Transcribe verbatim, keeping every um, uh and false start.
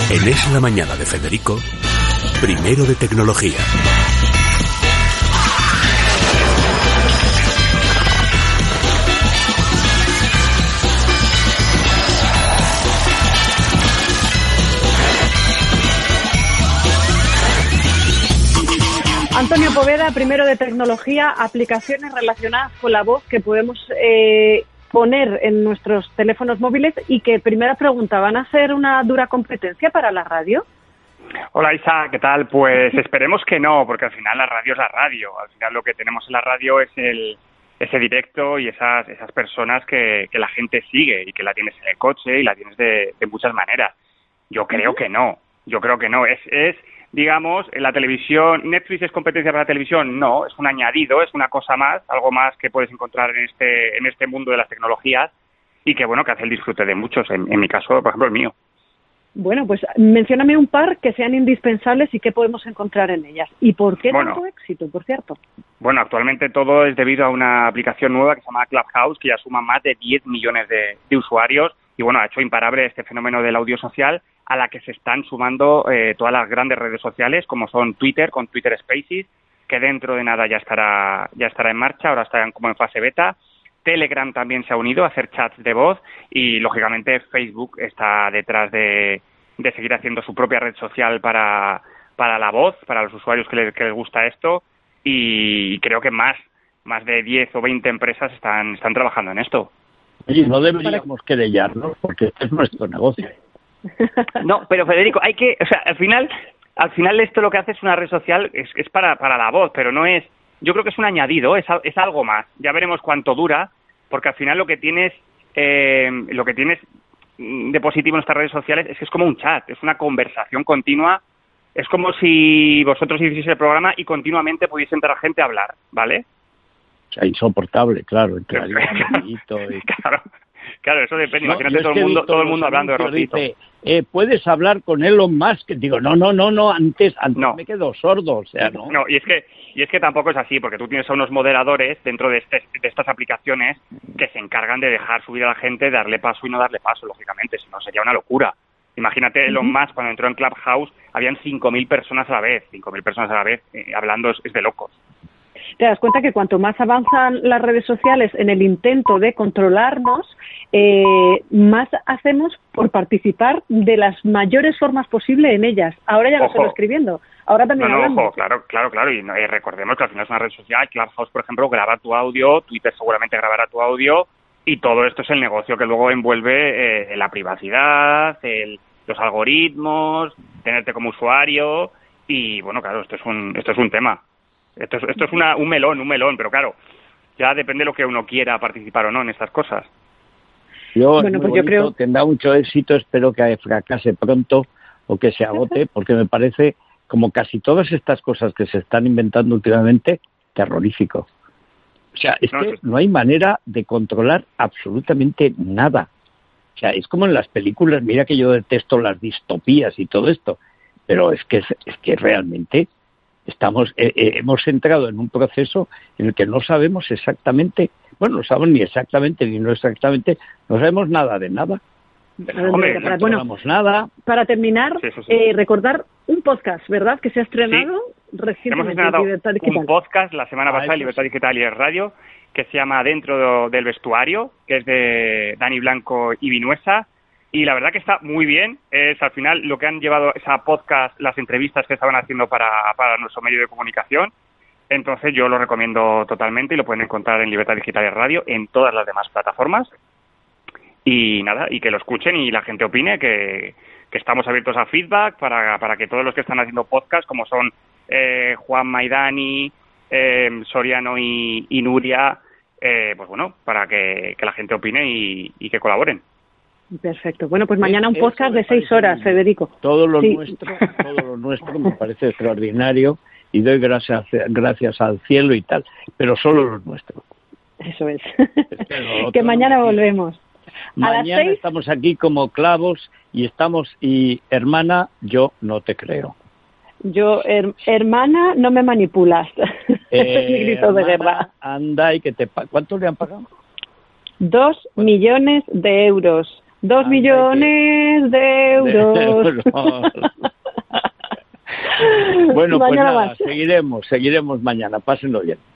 En Es la Mañana de Federico, primero de tecnología. Antonio Poveda, primero de tecnología, aplicaciones relacionadas con la voz que podemos eh, poner en nuestros teléfonos móviles y que, primera pregunta, ¿van a ser una dura competencia para la radio? Hola Isa, ¿qué tal? Pues esperemos que no, porque al final la radio es la radio. Al final lo que tenemos en la radio es el ese directo y esas esas personas que, que la gente sigue y que la tienes en el coche y la tienes de, de muchas maneras. Yo creo que no, yo creo que no. Es, es digamos, en la televisión, ¿Netflix es competencia para la televisión? No, es un añadido, es una cosa más, algo más que puedes encontrar en este en este mundo de las tecnologías y que, bueno, que hace el disfrute de muchos, en, en mi caso, por ejemplo, el mío. Bueno, pues mencióname un par que sean indispensables y qué podemos encontrar en ellas. ¿Y por qué bueno, tanto éxito, por cierto? Bueno, actualmente todo es debido a una aplicación nueva que se llama Clubhouse, que ya suma más de diez millones de, de usuarios y, bueno, ha hecho imparable este fenómeno del audio social, a la que se están sumando eh, todas las grandes redes sociales, como son Twitter, con Twitter Spaces, que dentro de nada ya estará ya estará en marcha, ahora están como en fase beta. Telegram también se ha unido a hacer chats de voz y, lógicamente, Facebook está detrás de, de seguir haciendo su propia red social para, para la voz, para los usuarios que les, que les gusta esto, y creo que más, más de diez o veinte empresas están, están trabajando en esto. Oye, no deberíamos querellarnos porque este es nuestro negocio. No, pero Federico, hay que, o sea, al final, al final esto lo que hace es una red social, es, es para, para la voz, pero no es, yo creo que es un añadido, es, es algo más. Ya veremos cuánto dura, porque al final lo que tienes, eh, lo que tienes de positivo en estas redes sociales es que es como un chat, es una conversación continua, es como si vosotros hicieseis el programa y continuamente pudiese entrar gente a hablar, ¿vale? O sea, insoportable, claro, entraría un poquito y... Claro. Claro, eso depende. No, imagínate todo el mundo, todo el mundo hablando de Rosito. Dice, eh, ¿puedes hablar con Elon Musk? Digo, no, no, no, no, antes, antes no. me quedo sordo, o sea, no. No, y es que y es que tampoco es así, porque tú tienes a unos moderadores dentro de, este, de estas aplicaciones que se encargan de dejar subir a la gente, darle paso y no darle paso, lógicamente, si no sería una locura. Imagínate, Elon uh-huh. Musk, cuando entró en Clubhouse, habían cinco mil personas a la vez, cinco mil personas a la vez, eh, hablando es, es de locos. Te das cuenta que cuanto más avanzan las redes sociales en el intento de controlarnos, eh, más hacemos por participar de las mayores formas posibles en ellas. Ahora ya no Ojo. solo escribiendo, ahora también no, no, hablando. Ojo, claro, claro, claro, y, no, y recordemos que al final es una red social, Clubhouse, por ejemplo, graba tu audio, Twitter seguramente grabará tu audio, y todo esto es el negocio que luego envuelve eh, la privacidad, el, los algoritmos, tenerte como usuario, y bueno, claro, esto es un, esto es un tema. Esto es, esto es una, un melón, un melón, pero claro, ya depende de lo que uno quiera participar o no en estas cosas. Yo, bueno, pues bonito, yo creo... tendrá mucho éxito, espero que fracase pronto o que se agote, porque me parece, como casi todas estas cosas que se están inventando últimamente, terrorífico. O sea, es no, que sí. no hay manera de controlar absolutamente nada. O sea, es como en las películas, mira que yo detesto las distopías y todo esto, pero es que, es que realmente... Estamos, eh, eh, hemos entrado en un proceso en el que no sabemos exactamente, bueno, no sabemos ni exactamente ni no exactamente, no sabemos nada de nada. Pero, Hombre, para, no bueno, nada. Para terminar, sí, sí, sí. Eh, recordar un podcast, ¿verdad?, que se ha estrenado sí. recientemente. Hemos estrenado en Libertad Digital. Un podcast la semana ah, pasada en Libertad Digital y el Radio, que se llama Dentro del Vestuario, que es de Dani Blanco y Vinuesa. Y la verdad que está muy bien. Es al final lo que han llevado esa podcast, las entrevistas que estaban haciendo para, para nuestro medio de comunicación. Entonces yo lo recomiendo totalmente y lo pueden encontrar en Libertad Digital y Radio, en todas las demás plataformas. Y nada, y que lo escuchen y la gente opine, que, que estamos abiertos a feedback para, para que todos los que están haciendo podcast, como son eh, Juan Maidani, eh, Soriano y, y Nuria, eh, pues bueno, para que, que la gente opine y, y que colaboren. Perfecto. Bueno, pues mañana un podcast de seis horas, Federico. Todo lo sí. nuestro, todo lo nuestro me parece extraordinario y doy gracias, gracias al cielo y tal, pero solo lo nuestro. Eso es. Que mañana no volvemos. Mañana a las seis... estamos aquí como clavos y estamos y hermana, yo no te creo. Yo, her, hermana, no me manipulas. Eh, es mi grito de guerra. Anda y que te ¿cuánto le han pagado? Dos millones de euros Dos millones de euros. Bueno, pues Mañana nada, más. seguiremos, seguiremos mañana. Pásenlo bien.